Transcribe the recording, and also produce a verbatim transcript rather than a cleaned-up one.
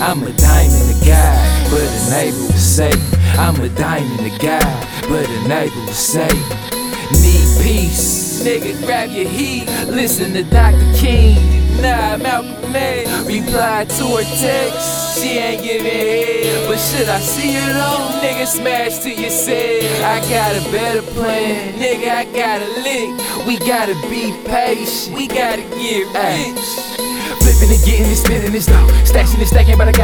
I'm a diamond to God, but unable to say. I'm a diamond to God, but unable to say. Need peace, nigga, grab your heat. Listen to Doctor King, nah, Malcolm X. Reply to her text, she ain't giving head. But should I see her though? Nigga, smash to your set. I got a better plan, nigga, I got a lick. We gotta be patient, we gotta get rich. Flipping and getting and spinning this dough, stashing and stacking, but I got